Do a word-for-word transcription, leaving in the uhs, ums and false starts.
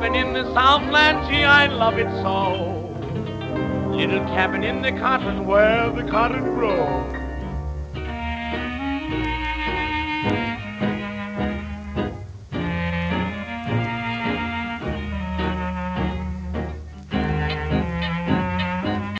cabin in the Southland, gee, I love it so. Little cabin in the cotton where the cotton grows.